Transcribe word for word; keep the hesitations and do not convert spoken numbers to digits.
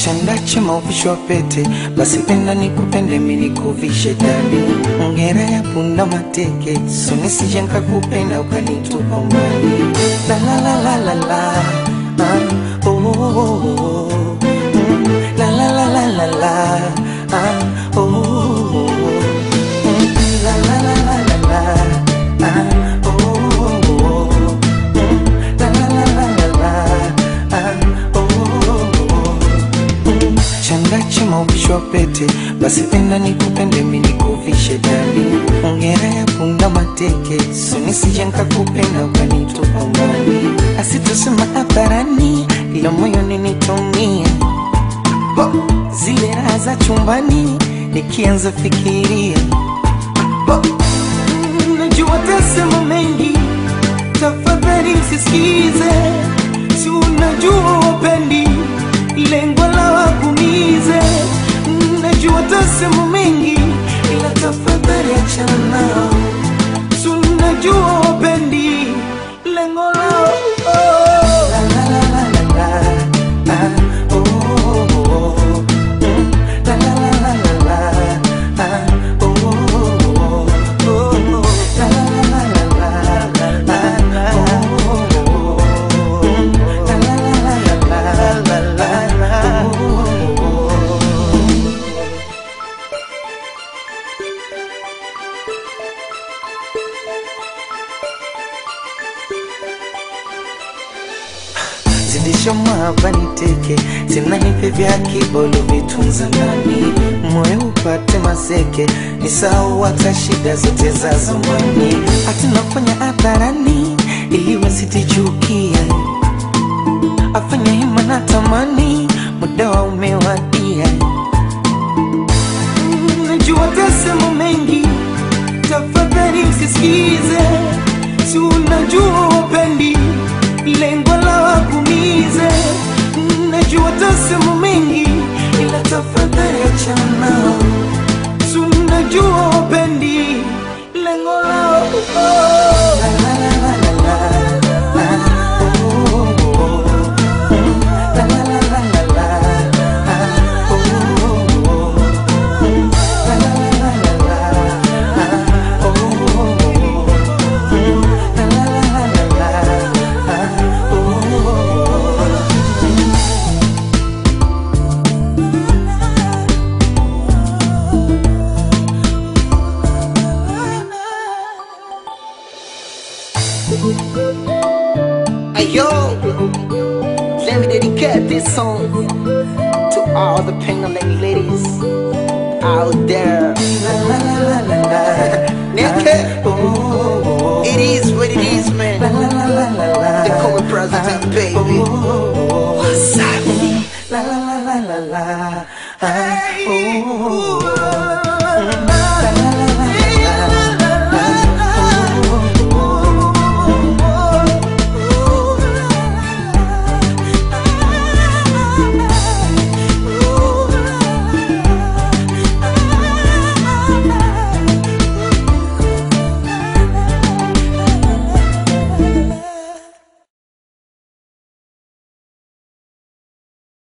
Chanda chema uvishwa pete, basi penda nikupende mimi nikuvishe dali. Ngera ya punda mateke, so nisije nikakupenda ukanitupa mbali. La la la la la la, ah, oh, oh, oh, oh. Mm, la la la la la la, ah, oh, oh, oh. Mm, la la la la la la, ah, oh, oh, oh. Mm, la la la la la la, ah, oh, oh, oh. Mm, chanda chema uvishwa pete, basi penda nikupende mimi nikuvishe dali. Ngera ya punda mateke, so nisije nikakupenda ukanitupa mbali. Asitusema hadharani, ila moyoni nitumie zile raha za chumbani, nikianza fikiria. Najua tasema mengi, tafadhali usisikize. Si unajua wapendi, lengo la wakumize. Najua tasema mengi, ila tafadhali achana nao. Si unajua wapendi, lengo la oh. La la la la la la, ah, oh, oh, oh, oh. Mm, la la la la la la, ah, oh, oh, oh, oh. La la la la la la, ah, oh, oh, oh. Mm, la la la la la la, oh, oh, oh. Zidisha mahaba niteke, tena nipe vya kibolo vitunza ndani. Moyo upate maseke, nisahau hata shida zote za zamani. Ati nafanya hadharani, ili wasitichukie. Afanya hima na tamani, muda wa umewadia. Najua tasema mengi, tafadhali usisikize. Si unajua wapendi, lengo la wakumize. Najua tasema mengi, ila tafadhali achana nao. Si unajua wapendi, lengo la oh. La la la la la la, ah, oh, oh, oh. Mm, la la la la la la, ah, oh, oh, oh. Mm, la la la la la la, ah, oh, oh, oh. Mm, la la la la la la, ah, oh, oh, oh. Hey yo, let me dedicate this song to all the Penang ladies out there. La la la la la la, Nigga, oh, oh, oh. it is what it is, man. La la la la la la, The cool president, baby. oh, oh, oh. What's up? La la la la la la, ah, oh, oh, oh.